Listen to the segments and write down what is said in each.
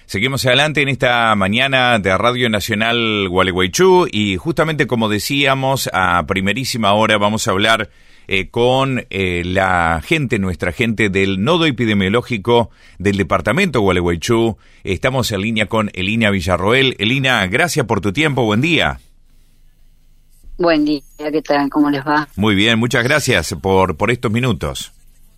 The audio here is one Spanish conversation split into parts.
Seguimos adelante en esta mañana de Radio Nacional Gualeguaychú y justamente como decíamos, a primerísima hora vamos a hablar con nuestra gente del Nodo Epidemiológico del Departamento Gualeguaychú. Estamos en línea con Elina Villarroel. Elina, gracias por tu tiempo, buen día. Buen día, ¿qué tal? ¿Cómo les va? Muy bien, muchas gracias por estos minutos.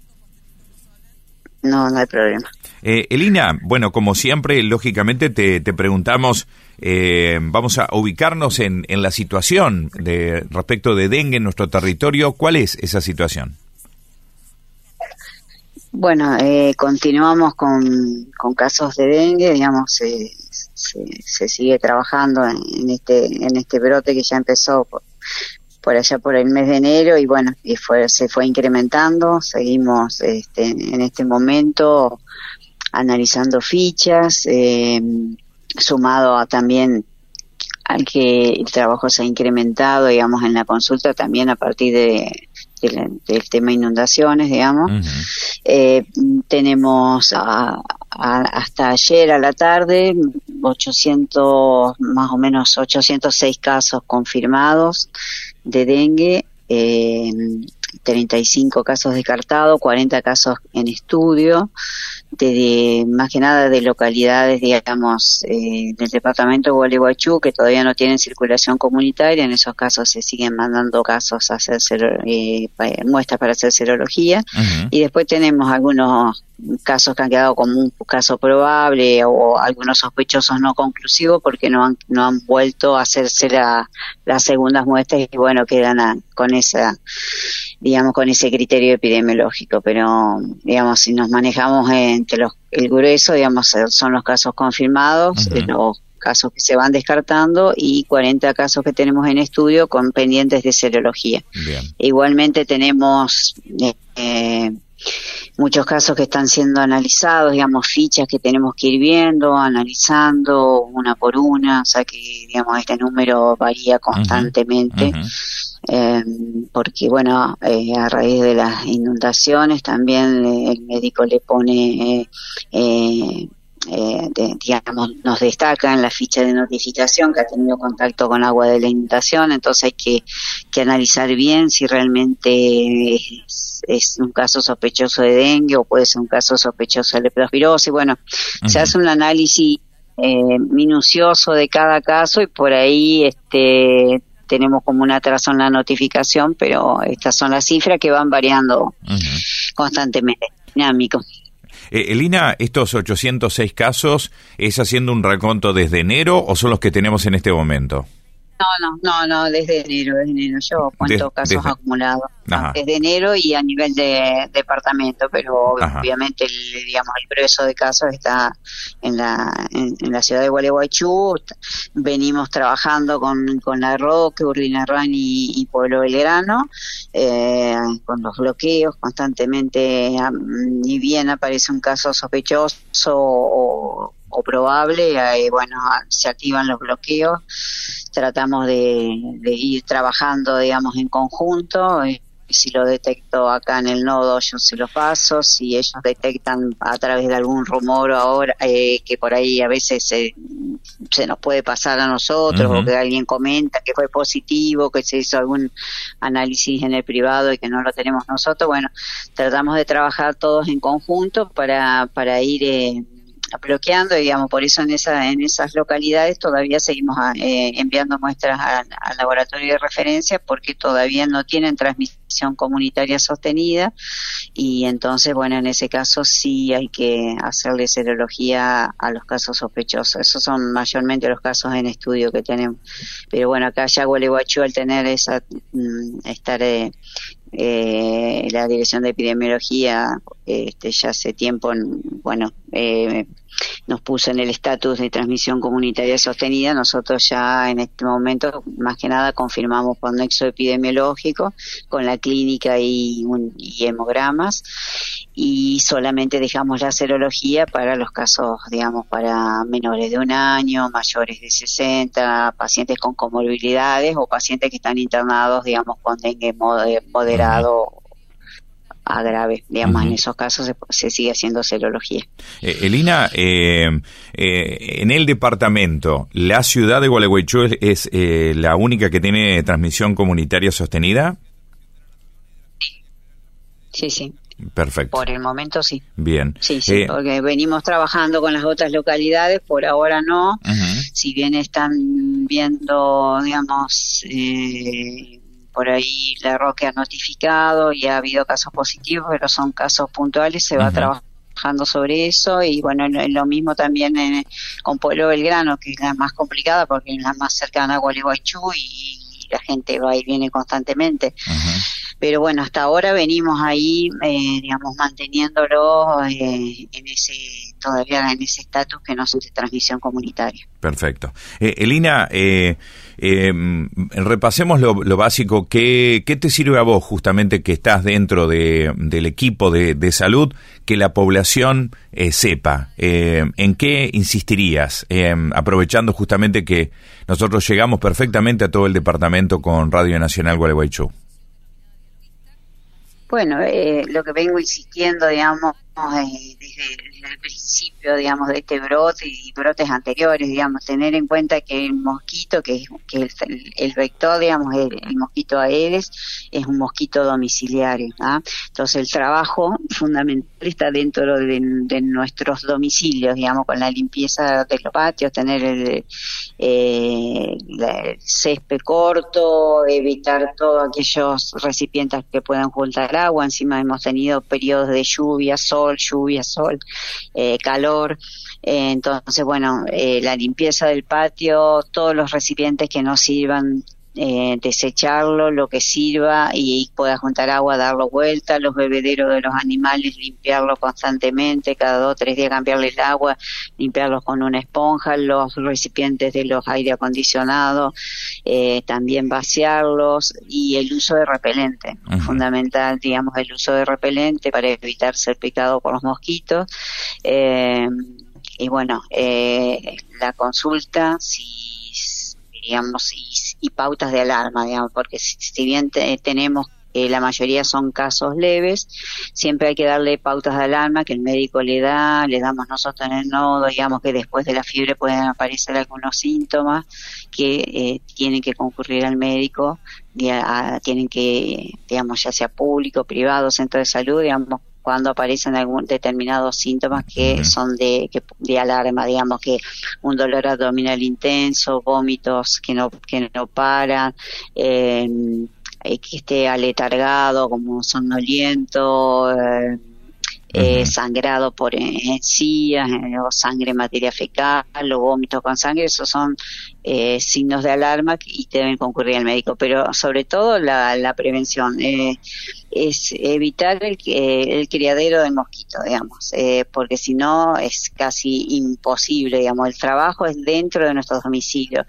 No hay problema. Elina, bueno, como siempre, lógicamente te preguntamos, vamos a ubicarnos en la situación respecto de dengue en nuestro territorio. ¿Cuál es esa situación? Bueno, continuamos con casos de dengue, digamos, se sigue trabajando en este brote que ya empezó por allá por el mes de enero y bueno, se fue incrementando. Seguimos en este momento analizando fichas, sumado también al que el trabajo se ha incrementado, digamos, en la consulta también a partir del tema inundaciones, digamos. Uh-huh. Tenemos hasta ayer a la tarde 806 casos confirmados de dengue, 35 casos descartados, 40 casos en estudio, más que nada de localidades, digamos, del departamento de Gualeguaychú, que todavía no tienen circulación comunitaria. En esos casos se siguen mandando casos a hacer muestras para hacer serología. Uh-huh. Y después tenemos algunos casos que han quedado como un caso probable o algunos sospechosos no conclusivos porque no han vuelto a hacerse las segundas muestras y bueno, quedan con ese criterio epidemiológico. Pero digamos, si nos manejamos entre el grueso, digamos, son los casos confirmados, uh-huh, los casos que se van descartando y 40 casos que tenemos en estudio con pendientes de serología. Bien. Igualmente tenemos muchos casos que están siendo analizados, digamos, fichas que tenemos que ir viendo, analizando una por una, o sea que, digamos, este número varía constantemente. Uh-huh. Uh-huh. Porque bueno, a raíz de las inundaciones también el médico le pone digamos, nos destaca en la ficha de notificación que ha tenido contacto con agua de la inundación, entonces hay que analizar bien si realmente es un caso sospechoso de dengue o puede ser un caso sospechoso de leptospirosis. Bueno, uh-huh, se hace un análisis minucioso de cada caso y por ahí tenemos como un atraso en la notificación, pero estas son las cifras que van variando, uh-huh, constantemente, dinámico. Elina, ¿estos 806 casos es haciendo un reconto desde enero o son los que tenemos en este momento? No, desde enero. Yo cuento casos acumulados, ¿no? Desde enero y a nivel de departamento, pero ajá, obviamente el grueso de casos está en la ciudad de Gualeguaychú. Venimos trabajando con La Roque, Urlinarrán y Pueblo Belgrano, con los bloqueos constantemente, ni bien aparece un caso sospechoso o probable, bueno, se activan los bloqueos. Tratamos de ir trabajando, digamos, en conjunto. Si lo detecto acá en el nodo, yo se lo paso. Si ellos detectan a través de algún rumor ahora, que por ahí a veces se nos puede pasar a nosotros, uh-huh, o que alguien comenta que fue positivo, que se hizo algún análisis en el privado y que no lo tenemos nosotros, bueno, tratamos de trabajar todos en conjunto para ir bloqueando, digamos. Por eso en esas localidades todavía seguimos enviando muestras al laboratorio de referencia porque todavía no tienen transmisión comunitaria sostenida y entonces, bueno, en ese caso sí hay que hacerle serología a los casos sospechosos. Esos son mayormente los casos en estudio que tenemos. Pero bueno, acá ya Gualeguaychú, al tener la Dirección de Epidemiología ya hace tiempo, bueno, nos puso en el estatus de transmisión comunitaria sostenida. Nosotros ya en este momento, más que nada, confirmamos por nexo epidemiológico con la clínica y hemogramas, y solamente dejamos la serología para los casos, digamos, para menores de 1 año, mayores de 60, pacientes con comorbilidades o pacientes que están internados, digamos, con dengue moderado grave, digamos. En esos casos se sigue haciendo serología. Elina, en el departamento, ¿la ciudad de Gualeguaychú es la única que tiene transmisión comunitaria sostenida? Sí. Perfecto. Por el momento sí. Bien. Sí, porque venimos trabajando con las otras localidades, por ahora no. Si bien están viendo, digamos, por ahí la Roque ha notificado y ha habido casos positivos, pero son casos puntuales, se va trabajando sobre eso. Y bueno, lo mismo también con Pueblo Belgrano, que es la más complicada porque es la más cercana a Gualeguaychú y la gente va y viene constantemente. Pero bueno, hasta ahora venimos ahí, digamos, manteniéndolo todavía en ese estatus que no es de transmisión comunitaria. Perfecto. Elina, repasemos lo básico. ¿Qué te sirve a vos, justamente, que estás dentro del equipo de salud, que la población sepa? ¿En qué insistirías? Aprovechando justamente que nosotros llegamos perfectamente a todo el departamento con Radio Nacional Gualeguaychú. Bueno, lo que vengo insistiendo, digamos, desde el principio, digamos, de este brote y brotes anteriores, digamos, tener en cuenta que el mosquito, que el vector, digamos, el mosquito Aedes, es un mosquito domiciliario, ¿ah? Entonces el trabajo fundamental está dentro de nuestros domicilios, digamos, con la limpieza de los patios, tener el césped corto, evitar todos aquellos recipientes que puedan juntar agua. Encima hemos tenido periodos de lluvia, sol, calor. Entonces, bueno, la limpieza del patio, todos los recipientes que no sirvan, desecharlo, lo que sirva y pueda juntar agua, darlo vuelta, los bebederos de los animales, limpiarlos constantemente, cada 2 o 3 días cambiarles el agua, limpiarlos con una esponja, los recipientes de los aire acondicionados, también vaciarlos, y el uso de repelente, fundamental, digamos, el uso de repelente para evitar ser picado por los mosquitos. Y bueno, la consulta, digamos, y pautas de alarma, digamos, porque si bien tenemos la mayoría son casos leves, siempre hay que darle pautas de alarma que el médico le damos nosotros en el nodo, digamos que después de la fiebre pueden aparecer algunos síntomas que tienen que concurrir al médico, tienen que, digamos, ya sea público, privado, centro de salud, digamos, cuando aparecen algún determinados síntomas que son de alarma, digamos, que un dolor abdominal intenso, vómitos que no paran, que esté aletargado, como somnoliento, sangrado por encías, o sangre en materia fecal, o vómitos con sangre, esos son signos de alarma y deben concurrir al médico. Pero sobre todo la prevención, es evitar el criadero de mosquitos, digamos, porque si no es casi imposible, digamos, el trabajo es dentro de nuestros domicilios.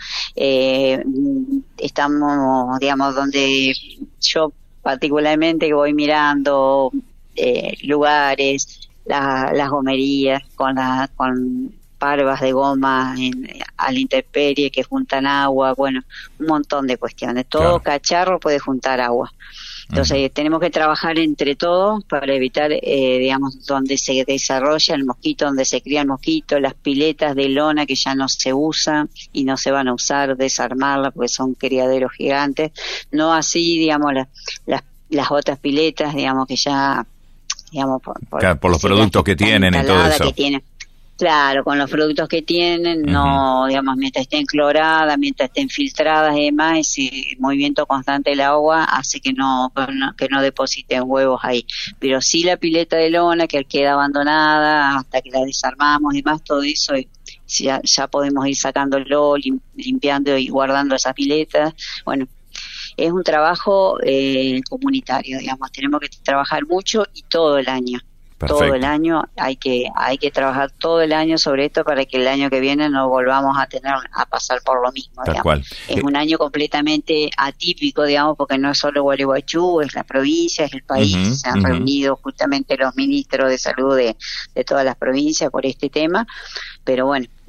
Estamos, digamos, donde yo particularmente voy mirando lugares, las gomerías con parvas de goma a la intemperie que juntan agua, bueno, un montón de cuestiones. Todo cacharro puede juntar agua. Entonces tenemos que trabajar entre todos para evitar, digamos, donde se desarrolla el mosquito, donde se cría el mosquito, las piletas de lona que ya no se usan y no se van a usar, desarmarlas porque son criaderos gigantes. No así, digamos, las otras piletas, digamos, que ya, digamos, por los productos que tienen y todo eso. Claro, con los productos que tienen, no, digamos, mientras estén cloradas, mientras estén filtradas y demás, ese movimiento constante del agua hace que no depositen huevos ahí. Pero sí la pileta de lona que queda abandonada hasta que la desarmamos y demás, todo eso ya podemos ir sacándolo, limpiando y guardando esas piletas. Bueno, es un trabajo comunitario, digamos, tenemos que trabajar mucho y todo el año. Perfecto. Todo el año hay que trabajar todo el año sobre esto para que el año que viene no volvamos a pasar por lo mismo. Tal cual. Es un año completamente atípico, digamos, porque no es solo Gualeguaychú, es la provincia, es el país. Se han reunido justamente los ministros de salud de todas las provincias por este tema, pero bueno,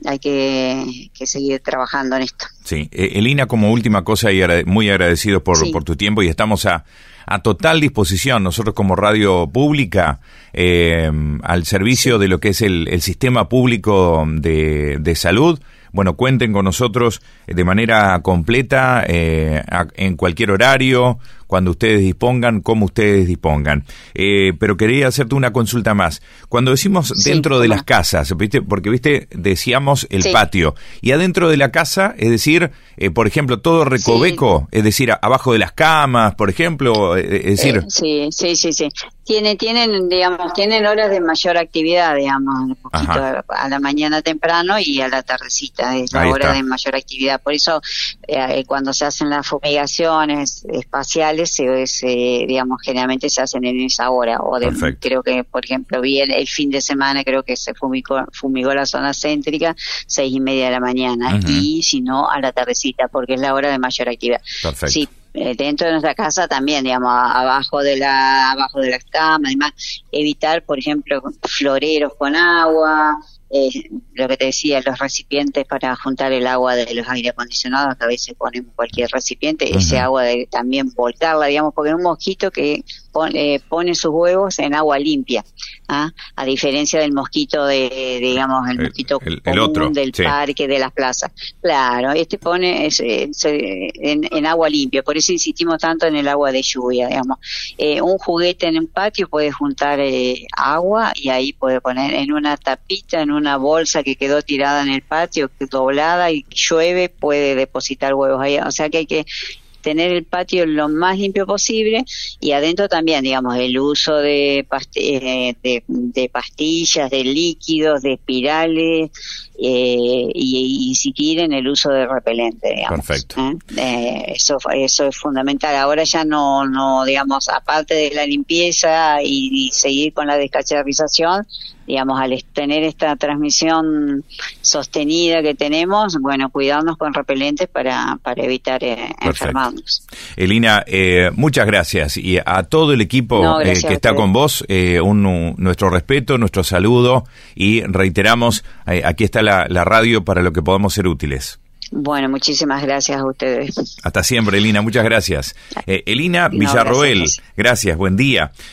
hay que seguir trabajando en esto. Sí, Elina, como última cosa, y muy agradecidos por tu tiempo, y estamos a total disposición, nosotros como radio pública, al servicio de lo que es el sistema público de salud. Bueno, cuenten con nosotros de manera completa, en cualquier horario, cuando ustedes dispongan, como ustedes dispongan. Pero quería hacerte una consulta más. Cuando decimos dentro de las casas, ¿viste? Porque decíamos el patio, y adentro de la casa, es decir, por ejemplo, todo recoveco, es decir, abajo de las camas, por ejemplo, es decir... Sí. Tienen horas de mayor actividad, digamos, un poquito a la mañana temprano y a la tardecita, es la hora de mayor actividad. Por eso, cuando se hacen las fumigaciones espaciales, generalmente se hacen en esa hora. Creo que, por ejemplo, vi el fin de semana, creo que se fumigó la zona céntrica, 6:30 de la mañana, y si no, a la tardecita, porque es la hora de mayor actividad. Perfecto. Sí. Dentro de nuestra casa también, digamos, abajo de las camas, además, evitar, por ejemplo, floreros con agua, lo que te decía, los recipientes para juntar el agua de los aire acondicionados, que a veces ponemos cualquier recipiente, ese agua también volcarla, digamos, porque es un mosquito que pone sus huevos en agua limpia, a diferencia del mosquito el mosquito común otro, del parque, de las plazas. Claro, pone en agua limpia, por eso insistimos tanto en el agua de lluvia, digamos. Un juguete en un patio puede juntar agua, y ahí puede poner en una tapita, en una bolsa que quedó tirada en el patio, doblada, y llueve, puede depositar huevos ahí. O sea que hay que tener el patio lo más limpio posible, y adentro también, digamos, el uso de pastillas, de líquidos, de espirales, y si quieren, el uso de repelente, digamos. Perfecto. Eso es fundamental. Ahora ya no, digamos, aparte de la limpieza y seguir con la descacharrización, digamos, al tener esta transmisión sostenida que tenemos, bueno, cuidarnos con repelentes para evitar enfermarnos. Elina, muchas gracias, y a todo el equipo que está con vos, nuestro respeto, nuestro saludo, y reiteramos, aquí está la radio para lo que podamos ser útiles. Bueno, muchísimas gracias a ustedes. Hasta siempre, Elina, muchas gracias. Elina Villarroel, gracias, buen día.